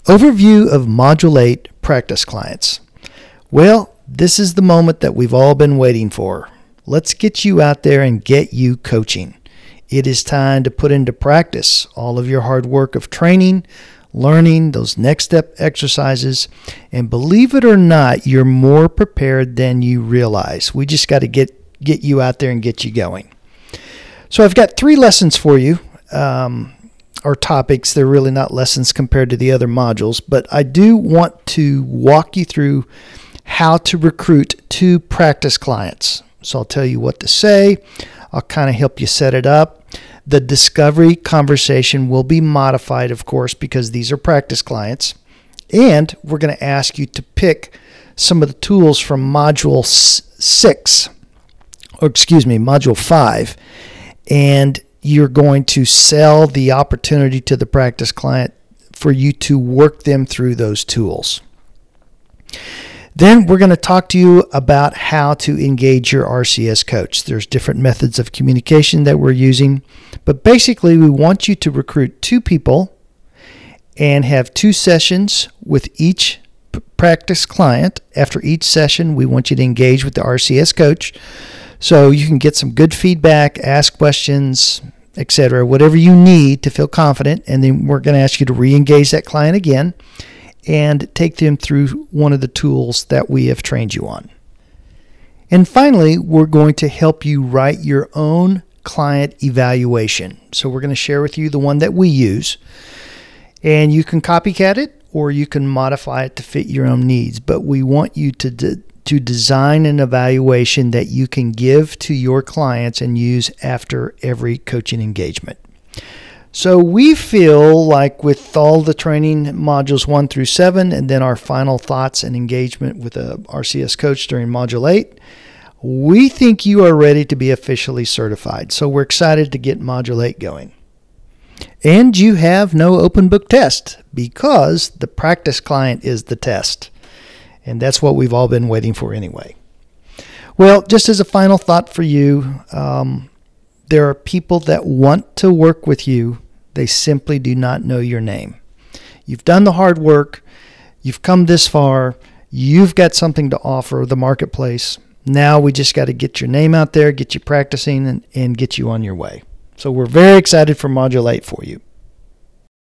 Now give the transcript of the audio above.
Overview of Module 8 Practice Clients. Well, this is the moment that we've all been waiting for. Let's get you out there and get you coaching. It is time to put into practice all of your hard work of training, learning those next step exercises, and believe it or not, you're more prepared than you realize. We just got to get you out there and get you going. So I've got 3 lessons for you. Or topics. They're really not lessons compared to the other modules, but I do want to walk you through how to recruit 2 practice clients. So I'll tell you what to say. I'll kind of help you set it up. The discovery conversation will be modified, of course, because these are practice clients. And we're going to ask you to pick some of the tools from Module 5. And you're going to sell the opportunity to the practice client for you to work them through those tools. Then we're going to talk to you about how to engage your RCS coach. There's different methods of communication that we're using, but basically we want you to recruit 2 people and have 2 sessions with each practice client. After each session, we want you to engage with the RCS coach so you can get some good feedback, ask questions, etc., whatever you need to feel confident, and then we're going to ask you to re-engage that client again and take them through one of the tools that we have trained you on. And finally, we're going to help you write your own client evaluation. So we're going to share with you the one that we use, and you can copycat it or you can modify it to fit your own needs, but we want you to design an evaluation that you can give to your clients and use after every coaching engagement. So we feel like with all the training modules 1 through 7 and then our final thoughts and engagement with a RCS coach during Module 8, we think you are ready to be officially certified. So we're excited to get Module 8 going. And you have no open book test because the practice client is the test. And that's what we've all been waiting for anyway. Well, just as a final thought for you, there are people that want to work with you. They simply do not know your name. You've done the hard work. You've come this far. You've got something to offer the marketplace. Now we just got to get your name out there, get you practicing, and get you on your way. So we're very excited for Module 8 for you.